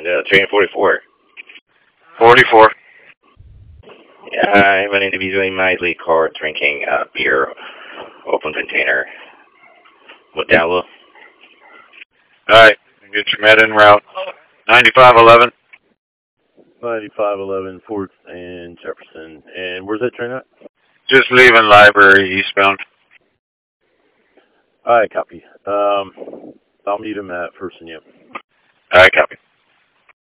And train 44. 44. Yeah, I'm an individual in my lead car drinking beer, open container. Modelo. Alright, get your med en route. 9511. 9511 4th and Jefferson. And where's that train at? Just leaving library eastbound. Alright, copy. I'll meet him at First and Yam. Alright, copy.